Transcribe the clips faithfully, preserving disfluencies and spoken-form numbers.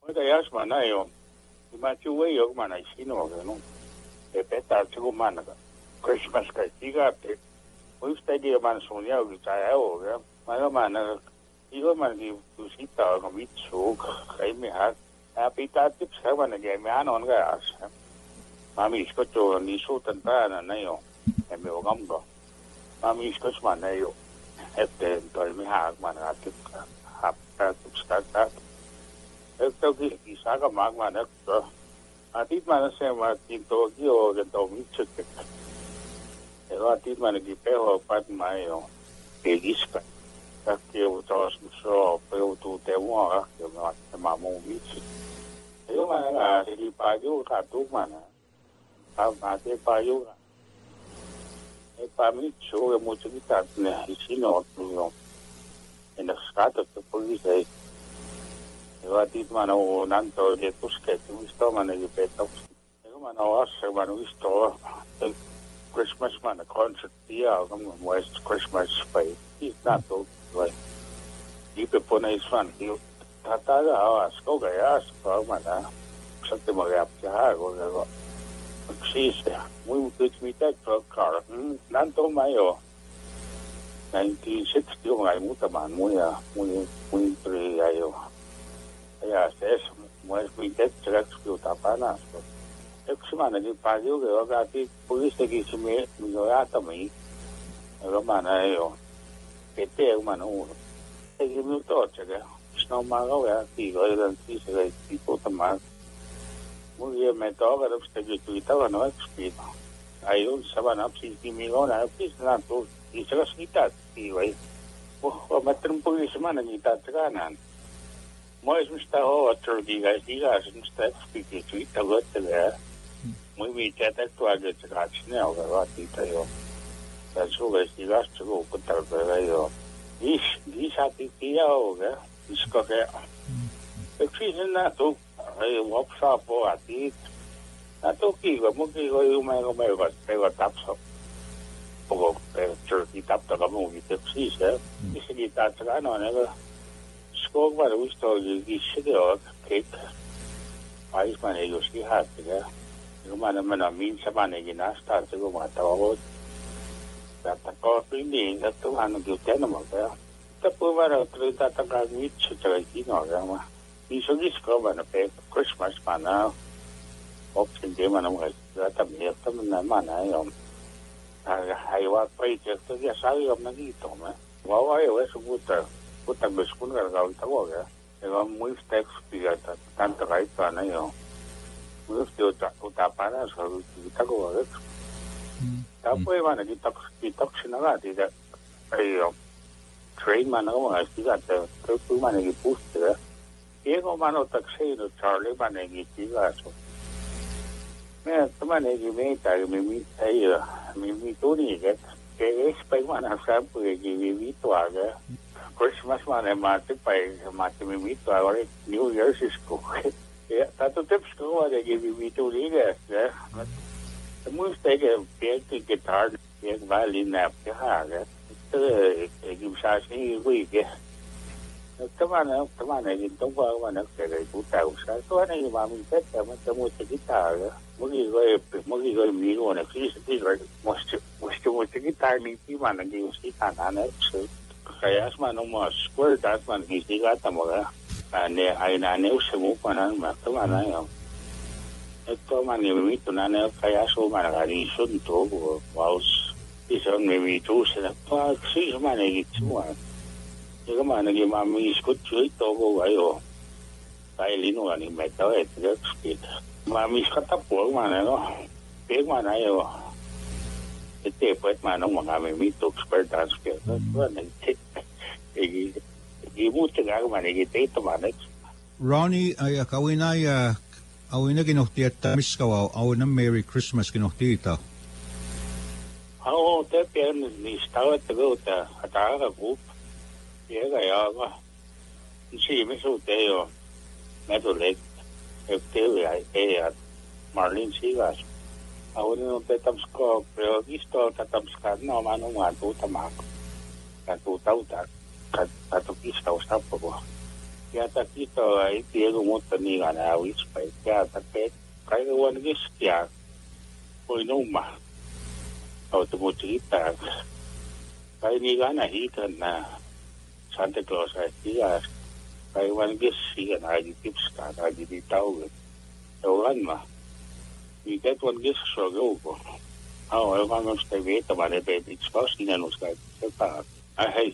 Kaya mana yo, ima chuwe yo mana sino no. E peta chugo mana ka. Christmas ka tiga te. Mo sta dia mana sonia o tsaya o ga. Mana mana igo mana ki usita ka mitsu kai me ha. A pita tips ka mana ge me anon ga as. Mami isko to ni so tanta na na yo. E me o gam go. Mami isko mana yo. Este to me ha mana tip ha ta tips ka ta. Ito ki isa ka magma na to. Atit mana se ma tinto ki o ke to mi chuk. Ero atit mana ki pe ho pat mai o. Ke giska. Ta ke o to so pe o tu te wa ka ke ma ma mo mi chuk. Ero mana ka ri pa ju ka tu mana. Ta ma te pa ju. E pa mi chu e mo chu ki ta ne isino tu yo. En the start of the police Io dit mana o nanto de tuskete visto mana di peto. Io mana o assa mana visto Christmas mana concert dia come West Christmas pay. Is not to like. Ipe pone is fan. Io tata ga asko ga ya asko mana. Sate mo ga apja go go. Existe. Muy good meet for car. Nanto mayo. nineteen sixty ngai muta man muy muy muy pre ayo. Ya, es muy muy directo tapana. Exmana di paio che ho gatti puliste che si me migliorata mi. Romana io. Che te umano uno. E che mi tocca che sto mago ya ti go da ti se tipo tamma. Muy bien me toca lo che tu estava no expito. Hai un sabana psi di mi gona psi na tu i se sita ti vai. O mettere un po' di semana di tazzana. Mas não está outro dia, diga, não está explicando isso, agora é. Muito bem, até tu agora te gasto, né? Agora tita eu. Tá suga esse gasto, eu vou contar para eu. Diz, diz a ti tia agora, diz que é. Eu fiz na tu, eu vou passar por aqui. Na tu que, como que eu me como eu gosto, eu tapo. Pouco, eu te tapo da como que te fiz, né? Isso que tá chegando, né? Skog var uistog i sideog kik. Ais mana eu ski hat ga. Rumana mana min sabane gi nasta se go mata o. Ta ta ko pindi ga tu anu gi tena mo ga. Ta pu var otro ta ta ga mit chuta gi no ga ma. I so gi skog mana pe Christmas mana. Option de mana mo ga ta mi ta mana mana yo. Ai ai wa pai je to ya sai yo na gi to ma. Wa wa yo es buta. Puta beskun ga ga ta go ga e ga muy steps pigata tanto ga ita na yo muy sto ta ta para so ta go ga ta poi va na di ta di ta china ga di da ai yo train ma na go ga sti ga ta tu ma na gi puste ga e go ma no ta sei no charlie ma na gi ti ga so me ta ma na gi me ta mi mi ai mi mi tu ni ga ke es pai ma na sa pu gi vi vi to ga Christmas mana mati pai mati mimito agora New Year's school. É, tanto tempo que eu olhei que mimito liga, né? Muito tem que ter que guitar, tem violin na piano, né? Então, é que você acha que vai que Tamana, tamana, então vai uma na que é o tal, sabe? Só nem uma me pega, mas tem muita guitarra. Muito vai, muito vai me ir na que isso que vai mostrar, mostrar muita guitarra nem que mana que os guitarra, né? Kaya mana uma square das mana que diga tamoga. Ane ai na ne usemu pana ma tamana yo. Eto mana me tu na ne kaya so mana gari sun to waus. Isso me me tu se na pa si mana que tu Io mana che mamma scoccio e togo io dai lì non mi metto e ti spiego ma mi scatta fuori mana no per mana io e te poi ma non mi mi to esperta spiego guarda e e molto caro ma che te to mana Ronnie ai kawina ya awina kinohtietta miskawa awina Merry Christmas kinohtiita oh te per mi stava te vuota atara group Llega ya va. Sí, me solteo. Me dolé. El teo ya ella. Marlene sigas. Ahora no te tamsko, pero visto te tamska no mano ma tu tamak. Ka tu tauta. Ka tu kista o sta poco. ya ta kito ai tie ko mo tani ga na wis pa ya ta pe kai ko wan gis ya ko no ma au to mo ta kai ni ga na hi ta na Santa Claus ai ya kai wan gis si ga na di tips ka na di di tau to wan ma ni get wan gis so go ko au ai wan nos te ve ta mane pe exposed ni nos ka ta ai hey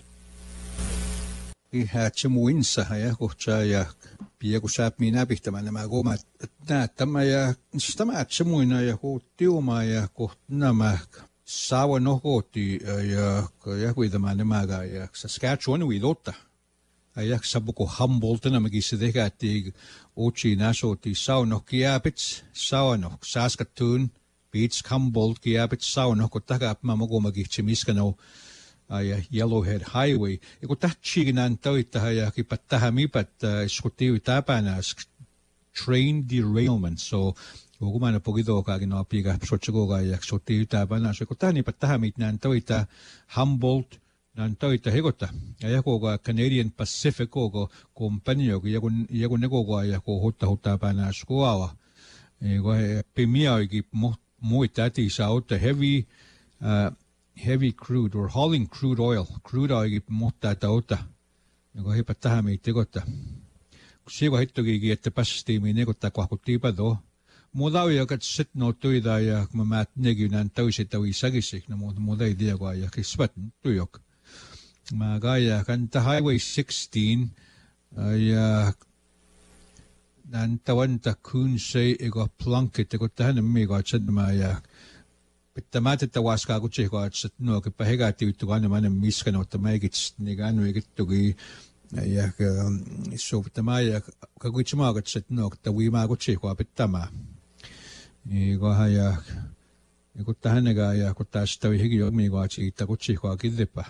i hatsemuinsa ja kohta ja piaku saap minä pihtämään nämä komat näyttämä ja tämä hatsemuina ja kohtiuma ja kohtnamä saawa nohoti ja ja kuidamaan nämä ja Saskatchewan uidotta ja sabuko Humboldt nämä kisse tehätti ochi nasoti sauno kiapits sauno Saskatoon Beach Humboldt kiapits sauno kottaka mä mogoma kitsemiskano ja Yellowhead Highway. Ja kun tähtsiikin näin töittähän ja kipat tähän mipät iskutti täpänä train derailment. So kun mä en pogitokaakin no piikä sotsakokaan ja sotti täpänä. So kun tähän mipät tähän mit näin töitä Humboldt näin töitä hekotta. Ja jakokaa Canadian Pacific koko kompani joku ja kun ne koko ajan kun hutta hutta päänä skoava. Ja kun pimiä oikein muita ätissä otte heavy heavy crude or hauling crude oil crude oil mutta tauta joka hipa tähän miitti kotta sigo hittokin että päästiin minne kotta kohkutti pado muuta on joka sit no tuida ja mä mä nekin näin täysin täysin sagisi no muuta muuta ei tiedä kun ja kisvat tuyok mä kaija kanta highway sixteen ja näin tawanta kun se ego planket kun tähän mikä mä ja pitää mä tätä waskaa kun tsihkoa, että no kipa hekäätti vittu kannemaan miskan, että mä eikin niinkään ännu eikin toki ja so pitää mä ja kakuitsi mä että no että viimaa kun tsihkoa pitää mä niin kohan ja kun tähän nekään ja kun tästä on hikin jo miikaa siitä kun tsihkoa kidipä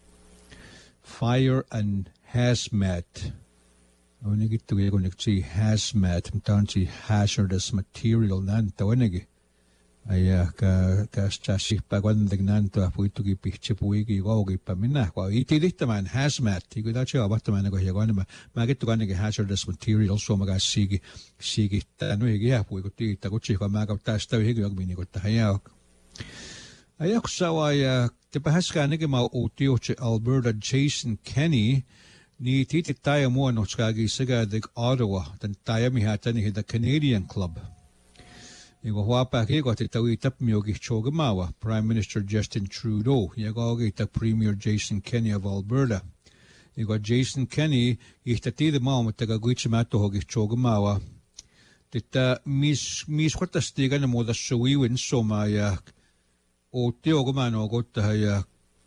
fire and hazmat on niikin toki kun niikin hazmat mutta on si hazardous material näin toinenkin ja ka ka stasippa kuitenkin näyttää puittukin pihti puikin koukippa minä kun itse tehtämään hazmat kun tämä on vaihtamaan niin kuin enemmän mä kettu kannenkin hazardous material suomakaan siiki siiki tämä nyt ei jää puikut tiitä kun siika mä käyn tästä yhden jokin niin kuin tähän jää ja kun saa ja te pääskään näkemään uutioitse Alberta Jason Kenney niin tiitit tämä muodoskaakin sekä Ottawa tämän tämä mihin tänne the Canadian Club ja kun huopaa kiikohti taui tapmiokin chogamaawa Prime Minister Justin Trudeau ja kun Premier Jason Kenney of Alberta ja kun Jason Kenney ihtä tiedä maailmatta kun kuitsemään tuohonkin chogamaawa että mis mis kohtasti ikään muuta suiwin soma ja ottio kun mä en ole kottahan ja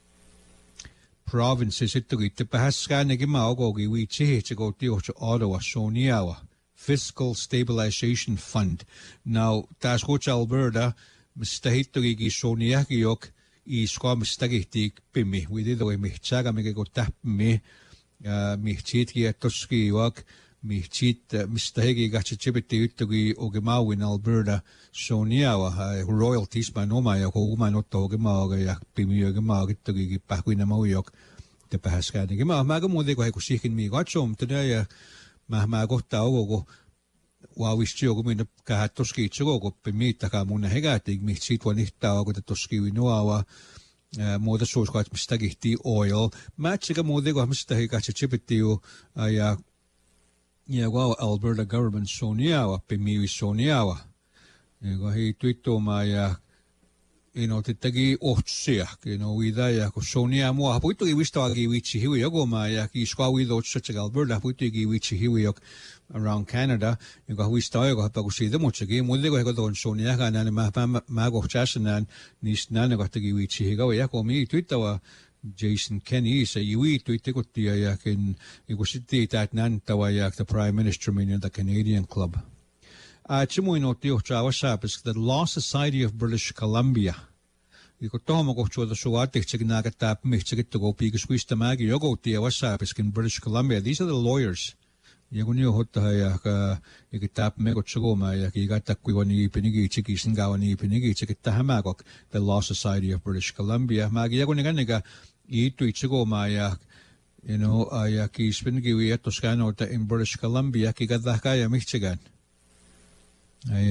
province sitten kun pääskään näkemään okokin viitsi että kun ottiohti Ottawa Soniawa Fiscal Stabilization Fund. Now, taas kutsa Alberta, mistä hittokikin Soniakin jok, iskoa mistä kihtii pimmi. Viiti toi mihtsääkä, mikä kun täpmi, mihtsitkin, että toski jok, mihtsit, mistä hekin katsi tsipitti hittokin okemauin Alberta Soniawa, royalties mä oma, ja kun mä ottaa okemauga, ja pimmi okemauga, hittokikin pähkuina mau jok, te pääskään tekemään. Mä kun muuten, kun he kun siihin mii katsoo, mutta ne ja mä mä kohtaa koko vauvisti joku minne kähät toski itse koko miittakaa mun hegäätiin mistä siitä voi nihtää kun toski noava muuta suuskaa että mistä kihtii oil mä etsekä muuta kun mistä he katsi chipittiin jo ja ja kun Alberta government soniawa pimiwi soniawa ja kun he tuittuumaan ja ino teki otsia ino vida ja kun Sonia mua puittukin vistavaakin vitsi hivi jokomaan ja kiskoa vida otsia sekä Alberta puittukin vitsi hivi jok around Canada joka vistaa joka kun siitä mutsakin muuten kun he tuon Sonia kanaan mä mä mä kohtasin näin niistä näin kohtakin vitsi hivi ja kun mi tuittava Jason Kenney se jui tuittikuttia ja ken kun sitten että näin tava ja the Prime Minister meaning the Canadian Club Chimuin otti johtaa WhatsAppissa the Law Society of British Columbia. Ja kun tuohon kohtuuta suvaattiksikin nääkättää mihtsäkin tuko piikiskuista mäkin joku tie WhatsAppissakin British Columbia. These are the lawyers. Ja kun jo ottaa ja ja tap me kot sugomaa ja kiikättää kuiva niipinikin tsikisin kauan niipinikin tsikittää hämäkok the Law Society of British Columbia. Mäkin ja kun ne kännekään iittyi sugomaa ja you know, ay ki spingiwi at Toscano ta in British Columbia ki gadakaya Michigan. Ay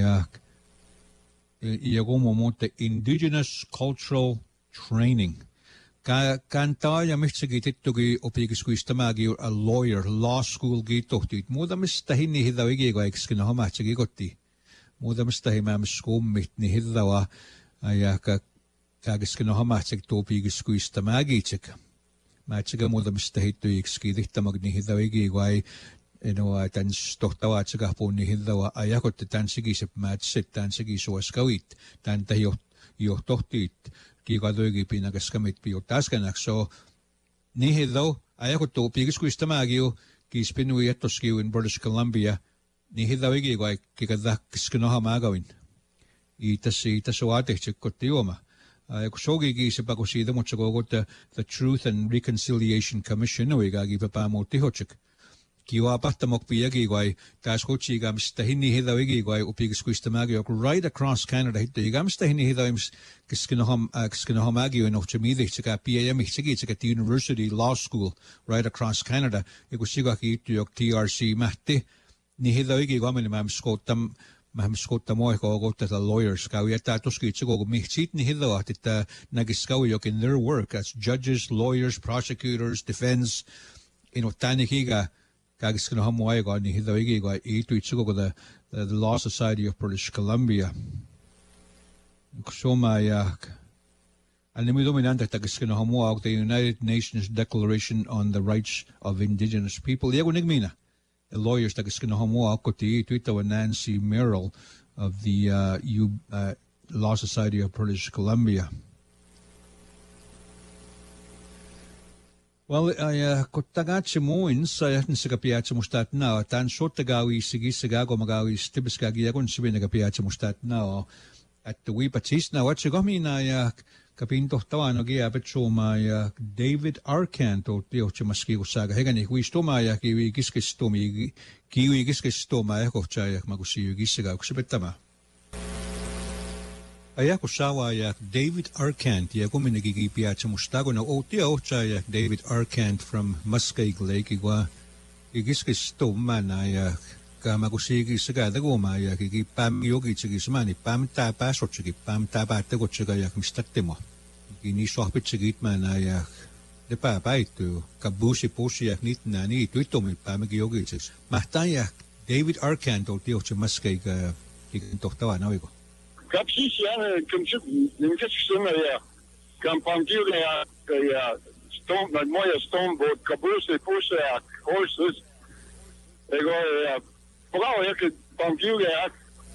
iagomo mo te indigenous cultural training. Ka kantaya Michigan titugi opigiskuistamagi a lawyer law school gi tohtit. Muda mistahin ni hidawigi go ekskinohama chigi gotti. Muda mistahin mam skum mit ni hidawa ay ka kagiskinohama chig topigiskuistamagi chig. Machiga muda mistahito ikskidihta magnihidawigi guay ino tan stohtawa chiga po nihidawa ayakot tan sigisip matsit tan sigiso askawit tan tayo yo tohtit kigadoigi pinagaskamit piyo taskanak so nihidaw ayakot to pigiskuistamagio kispinui atoskiw in British Columbia nihidawigi guay kikadak skinohamagawin itas itas oateh chikkotioma. Uh, Kusogi gi sipa ko sida mo tsagogot the Truth and Reconciliation Commission no igagi papa mo tihochik. Kiwa pata mo piyagi guay tas ko chi gam stahini hidaw igi guay upigis ko istamagi ok right across Canada hito igam stahini hidaw im kiskinaham kiskinahomagi no chamidi chika P A M chigi chika the University Law School right across Canada ikusiga ki ito yok T R C mahti ni hidaw igi guay mam skotam Maham skota mo ko go to the lawyers ka wi ta toski chigo go mihchit ni hidaw at nagiskaw yok in their work as judges, lawyers, prosecutors, defense ino tanikiga kagiskino hamoy go ni hidaw igi go ito chigo go the, the the Law Society of British Columbia. So my uh animi dominante tagiskino hamoy the United Nations Declaration on the Rights of Indigenous People. Yego nigmina. The lawyers that is going to homo akoti Twitter with Nancy Merrill of the uh, U, uh, Law Society of British Columbia. Well, I kotagatsi mo in sa yatin sa kapiatsa mustat na tan so tagawi sigi sigago magawi stibiskagi agon sibi na kapiatsa mustat na at the we patis na what sigomi na ya kapinto tawan ogi abet so my David Arcand o tio chamaski usaga hegani wi stoma ya ki giske stomi ki wi giske stoma ko chaya magusi gisiga kusibetama aya kusawa ya David Arcand ya kuminagi piacha mustago na o tio chaya David Arcand from Muskeg Lake igwa giske stoma na ya magusi gisiga dago ma ya ki pam yogi chigi smani pam ta paso chigi pam ta ba te go chiga ya mistatemo ini sohbit chigit man ya de pa pa itu kabusi posi ya nit na ni tu to mi pam yogi chis mahta ya David Arcand o tio chamaske ga ki tohtawa na wigo kapsi ya kumchuk nimchuk sima ya kampangil ya ya stone na moya stone boat kabusi posi ya horses ego ya Pagao ya ke bambu ya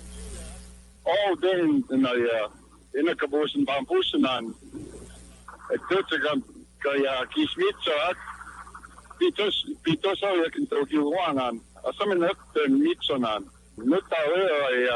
all day in a in a kabosin bambusen an het tutsigam ka ya kismitsa pitos pitos ya ke tokyo wangan asamen het mitsonan nutta ya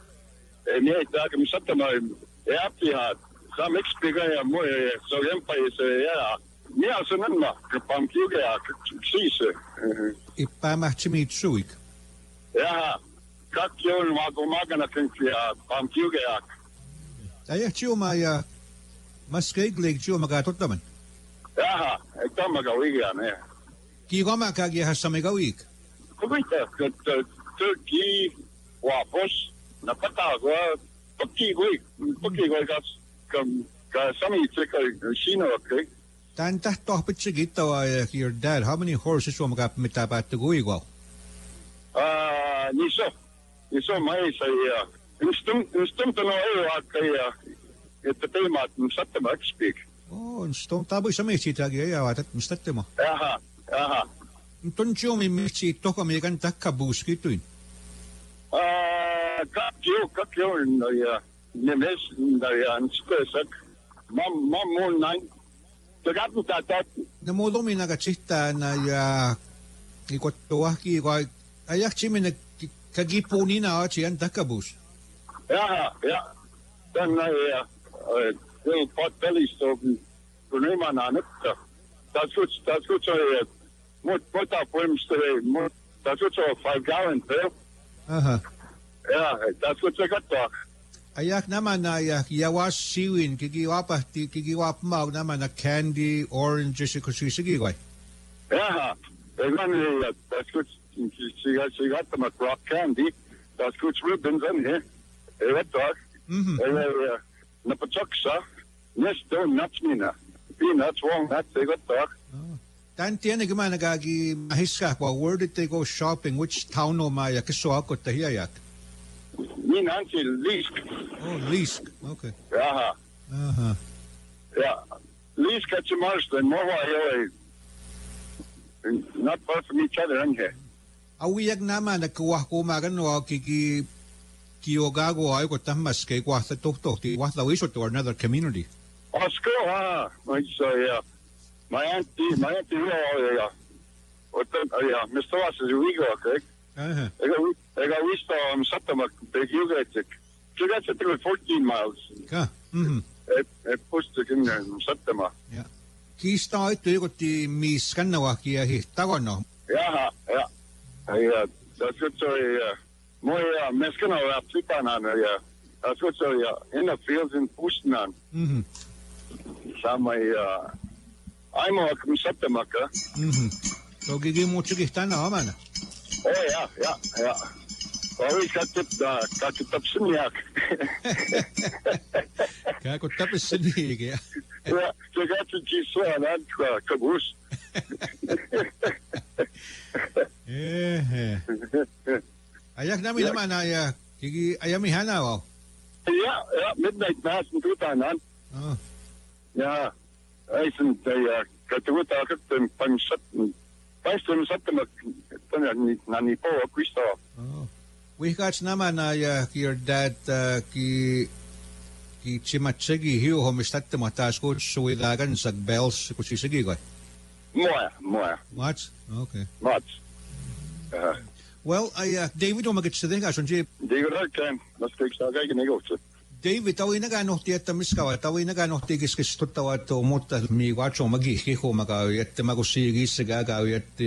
ne dag mi satta ma ya pi hat sam explica ya mo so yem país ya ni asamen ma ka bambu ya sise ipamachmitsuik Ja, kakjoon magumagana kinkia pamkiugeak. Ayah ciuma ya Muskeg Lake ciuma gatot naman. Ja, ik dan magawigan eh. Ki goma kagi hasamigawik. Kumita kat Turkey wapos na patagwa pakigwik pakigwik gas kam ka sami tsika shino okay. Tan tahtoh pitsigita wa your dad how many horses wa magapmitapat tuguigwa? Ah, niso. Niso mai saya. Instum instum to no ay kaya ito tema satte ma speak. Oh, instum tabu sa mi chita gi ya watat mistatte mo. Aha, aha. Tuncho mi mi chito ka mi kan takabus kituin. Ah, kakyo kakyo na ya. Nemes na ya spesak. Mam mam mo nine. Tagatu tatat. Namodo mi nagachita na ya ikot tuwaki ko ayak chimi na kagipuni na o chiyan takabus. Ja, ja. Dan na ja. Heel pot bellies so kunema na nukta. Dat goed, dat goed zo ja. Moet moet dat poems te moet dat goed zo five gallon veel. Aha. Ja, dat goed zo gat toch. Ayak naman na ayak yawas siwin kigiwapa kigiwap mau naman na candy orange si kusisigi kway. Ja, ik ben uh, dat is goed. Ze ze gaat hem met rock candy. Dat is goed ribbons in hè. Je weet toch? Mhm. En uh, na pachoksa. Yes, don't nuts me na. Peanuts, walnuts, je weet toch? Dan tiene que man nagagi mahiska ko where did they go shopping, which town no maya kiso ako tahiyak. Mijn handje Liesk. Oh, Liesk. Okay. Ja. Uh-huh. Ja. Liesk had je Marsden. Mowa heel. Not far from each other in here. Awiyag naman nagkuha ko magano kiki Kiogago ay ko tamas kay kwa sa toktok ti wa lawiso to another community. Oh, school, huh? My so yeah. My auntie, my auntie, oh yeah. What the, yeah, Mister Ross is a week okay. Uh-huh. I got, I got we saw him something like big you guys. You got to do fourteen miles. Ka. Mhm. It it pushed it in there in September. Yeah. Kista ito ko ti Miss Kanawa kiya hi tagono. Yeah, yeah. Yeah, that's good story, yeah. More, yeah, meskin or up to on yeah. That's good story, yeah. In the fields in Pushnan. Mhm. Some my, uh, I'm a September. Mhm. So gigi mo chigita na man. Oh, yeah, yeah, yeah. Always got tip, uh, got to tip Simiak. Kaya ko tapos sini kaya. Yeah, so got to Jiswa and that caboose. Eh. Ayak namin naman ay kigi ayami hanaw. Yeah, yeah, midnight mass in Tutanan. Oh. Yeah, I think they, uh, got to go talk to them, pang shut, pang shut, shut them, nani po, Cristo. Oh. Wihkats naman ay uh, your dad uh, ki ki chimatsegi hiyo homistatte matas ko suwilagan sa bells ko sisigi ko. Moya, moya. What? Okay. Much. Uh, well, ay uh, David o magitsideng ason si Di ko rin kan, mas kaya sa kaya ginagawa. David, tawin na gano'ng tiyat tamis ka, tawin na gano'ng tigis kis tutawa to muta mi wacho magiki ko magawi at magusigi sa gagawi at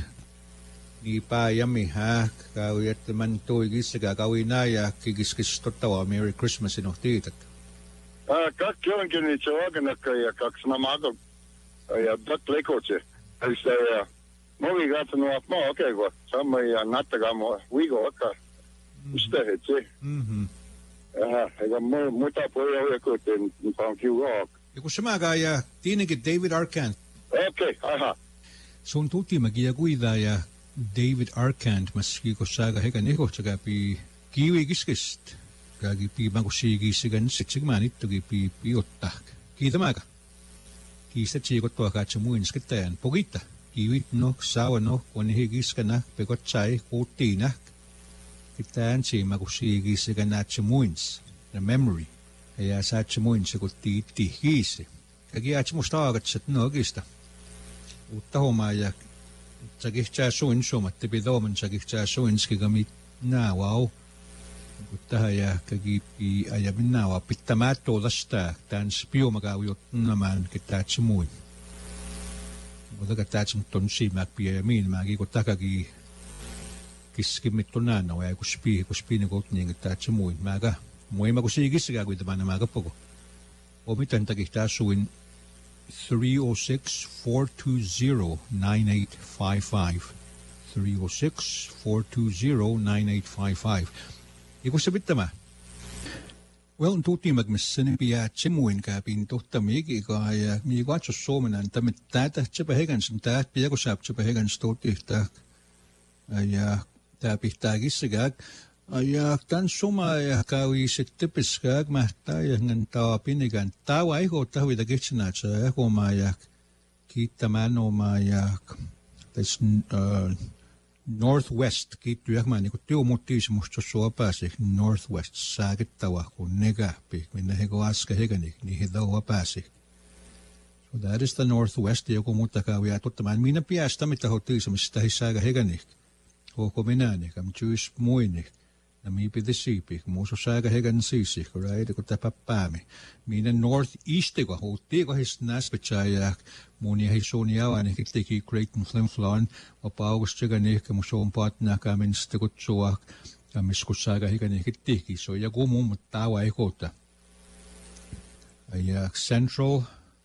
ni pa yami ha gawi at man to igis sa gagawi na ya kigis kis tutawa Merry Christmas in titat. Ah, kak kyan kini chawagan na kaya kak sinamago ay dak lekoche. Ay sa mo vi gat no mo okay go. Sa may nataga mo we go ka. Usta hetse. Mhm. Ah, ega mo muta po ya ko ten pang kiu rock. Iko samaga ya tinigit David Arcand. Okay, aha. Sun tuti magiyaguida ya David Arcand maski ko saga heka niko tsaga pi kiwi giskist. Kagi pi magusigi sigan sitsigmanit tugi pi pi ottak. Kita maga. Kisa chiko to ka chamuin skitayan pogita. Kiwit no sawa no konihigis ka na pegot chay kutina. Kitaan si magusigi sigan na chamuins na memory. Kaya sa chamuins ko titi hisi. Kagi achimustagat sat no gista. Utaho maya sagihcha suin sumat tipidoman sagihcha suin skigamit na wow. Utahaya kagipi ayamin nawa pitamato lasta tan spio magawiyot naman kita chimuin. Wala ka tachim tonsi magpi ayamin magi ko takagi kiskimit tonana waya ko spi ko spi na got ning kita chimuin maga moy magusigis gagawid naman na maga po ko. Omitan tagihta suin three oh six, four two zero, nine eight five five. three oh six, four two zero, nine eight five five. Iko sabit tama. Well, tuti magmisin piya chimuin ka pinto tamig iko ay mi watcho somenan tamit tata chipahegan sinta piya ko sap chipahegan stoti ta ay tapitagis sigag ay tan suma ay kawi siktipis kag mahtay ngan tawa pinigan tawa iko tawi dagitsna cha ko mayak kita mano mayak this uh, northwest kit tuakman ko tio motis musto so pase northwest sagit tawa ko nega pe minna hego aska heganik ni hedawa pase. So that is the northwest yo ko mutakawi atotaman mina piasta mit hotis mista hisaga heganik ko ko minane kam chus muinik na mi pidisipi mo so saga hegan sisi ko right ko tapapami mina northeast ko hoti ko his nas pechaya muni hay sonia ani kitiki Creighton Flimflon o paugos chegani ko mo so pat na kamin stikot soak kamis ko saga hegan kitiki so ya go mo matawa ikota ay central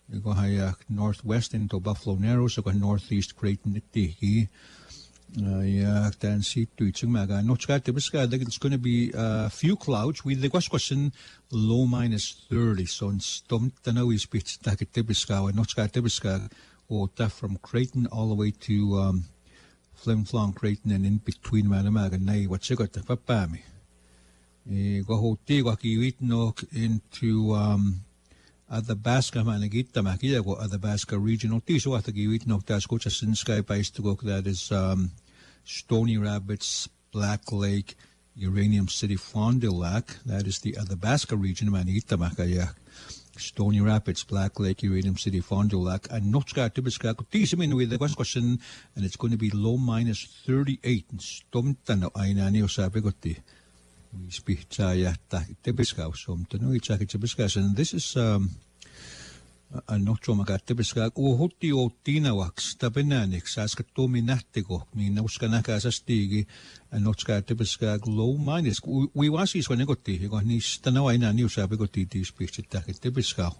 Go haya northwest into Buffalo Narrows, go northeast Creighton Tiki. Yeah, then see tweeting maga. Not got the biscuit. It's going to be a few clouds. We the question low minus thirty. So in stom tano is bit tak the biscuit. Not got the biscuit. Or that from Creighton all the way to um, Flim Flon Creighton and in between Manamaga and Nay. What's it got the papami? Go ho tigo kiwit no into um. Athabasca managita makia go Athabasca regional tiso at the giwit no tas coach sin sky base to go that is um Stony Rapids, Black Lake, Uranium City, Fond du Lac. That is the Athabasca region managita makaya. Stony Rapids, Black Lake, Uranium City, Fond du Lac, and Notska Tibiska Tisamin with the question, and it's going to be low minus thirty-eight and Stomtano Ainani Osabigoti. We speak Chaya Tibiska, Somtano, it's like Tibiska, and this is um a nochomaga Tibiska, or Hotio Tinawaks, Tabinanix, Askatomi Natigo, Minoskanaka Stigi, and Notska Tibiska, low minus. We was is when I got tea, you got Nistano Aina News Abigoti speech at Tibiska.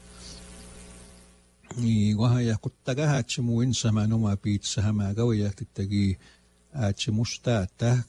Wahaya Kutaga Hachimu in Samanoma Pizza Hamagawaya Tagi Achimusta attack.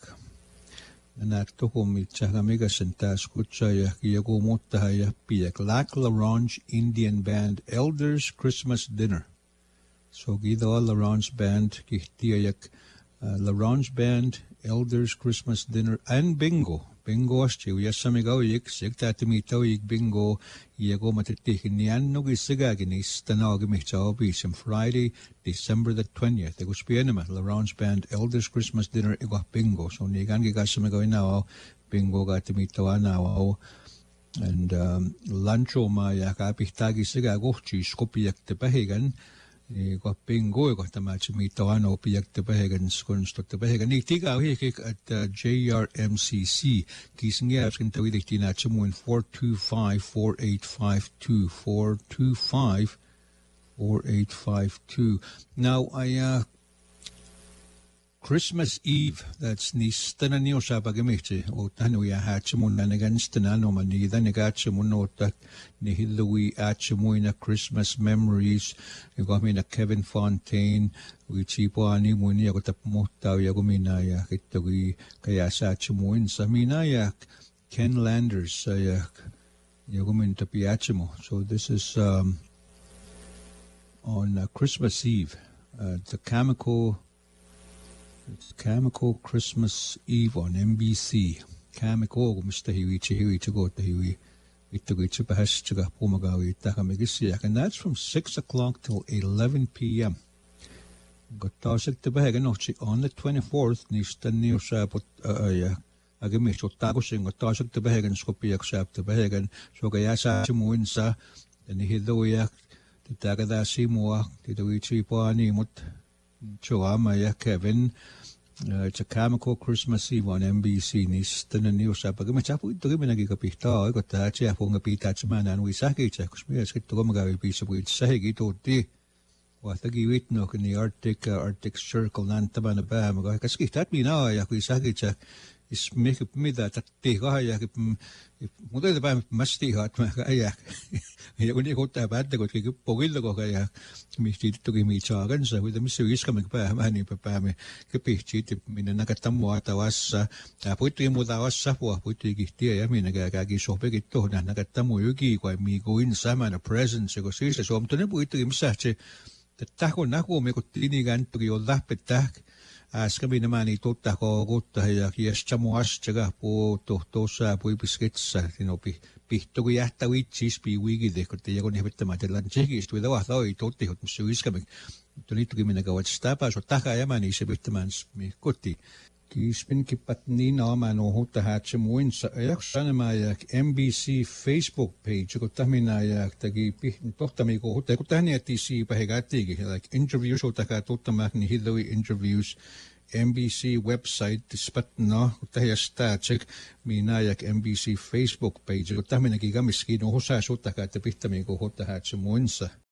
Nak toko mi chaga mega sentas kuchaya kiyago motahaya piyak Lac La Ronge Indian Band Elders Christmas Dinner. So gido La Ronge Band kihtiyak La Ronge Band Elders Christmas Dinner and bingo. Bingo aschi uyasamigaw yik sigtatimitaw yik bingo yago matitikin niyan no gisigagini stanag michao bisem Friday December the twentieth. It was pianima La Ronge Band Elders Christmas Dinner igwa bingo. So nigan gigasamigaw now bingo gatimitaw now and um, luncho ma yakapitagi sigago chiskopiyak tepahigan. Got bingo, got the match me Tawano Piak the Behagan, Skunstock the Behagan. Tiga Hik at J R M C C, Kissing Yaps in Tawitina Chamoon four two five four eight five two four two five four eight five two. Now I uh Christmas Eve, that's Nistana Neosabagamichi, or Tanuya Hatchamun and against the Nanomani, then a Gatchamun, that Nihilui Atchamuina Christmas Memories, you got me in a Kevin Fontaine, which Ipuani Munia got a Mota Yaguminaya, Hitagi Kayasachamuin, Saminayak, Ken Landers, Yagumin Tapiachimo. So this is um, on uh, Christmas Eve, uh, the Kamiko. It's Kamiko Christmas Eve on N B C. Kamiko, Mister Hiwi, Chihiwi, Chigo, Hiwi, Itagichi Bahashiga, Pomagawi, Takamigisiak, and that's from six o'clock till eleven p m. Got Tasik to Bahaganochi on the twenty-fourth, Nista New Sapot, uh, Agamish, Tagosing, or Tasik to Bahagan, Skopiak Sap to Bahagan, Sogayasa Chimuinsa, and the Hidoyak, the Tagadasi Moa, the Wichi Poani Mut, Choama, Kevin. Uh, it's a Kamiko Christmas Eve on N B C. Nistan and News Up. I'm a chap with the women. I got pita. I got that chap on a pita man and we sack it. Because me, I get to go a piece of it. Say it or tea. What the give it knock in the Arctic, uh, Arctic Circle, Nantaman, a bam. I can skip that me now. I can sack it. Is make me that tea. I can mother the bam must tea hot. I when you got that bad, they got to give Pogil go. I Mister to give me chargans with the mystery is coming by Manny Papa me. Capichi, Minakatamuata was a put him with our supper, put the gift. I mean, a gaggy so big it told Nakatamu Yugi, why me go in some and a present. So I'm to put him such a the taco nako make a tiny gun to your lap attack. As can be the money to taco go to yes, chamoas, chagapo, tosa, boy biscuits, you know, be Pihtogiata with cheese be wiggy, they could take on have it to my lunchigist with our thought, he told the hot monsieur is coming to need to give me a go at Stapas or Takayamani, is a bit the man's me cutty. Kispin Kipatni Norman or Hota Hatcham wins a Sanamayak N B C Facebook page. You got Taminayak Tagi Totamiko, Takutania T C Pahegati, like interviews or Takatotamaki Hillary interviews. N B C website, Spatna, Utahasta, check Minayak N B C Facebook page. You got Taminaki Gamiski, no Hosa Sotaka, the Pitamiko Hota Hatcham wins.